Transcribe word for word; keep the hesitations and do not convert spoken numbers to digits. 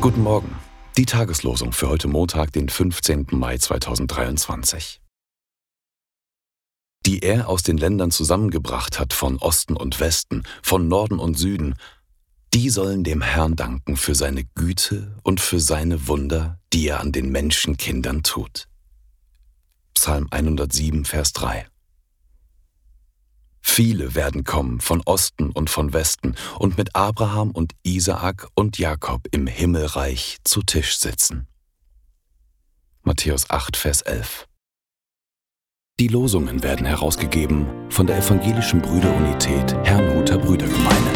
Guten Morgen. Die Tageslosung für heute Montag, den fünfzehnten Mai zweitausenddreiundzwanzig. Die er aus den Ländern zusammengebracht hat, von Osten und Westen, von Norden und Süden, die sollen dem Herrn danken für seine Güte und für seine Wunder, die er an den Menschenkindern tut. Psalm hundertsieben, Vers drei. Viele werden kommen von Osten und von Westen und mit Abraham und Isaak und Jakob im Himmelreich zu Tisch sitzen. Matthäus acht, Vers elf. Die Losungen werden herausgegeben von der Evangelischen Brüderunität Herrnhuter Brüdergemeine.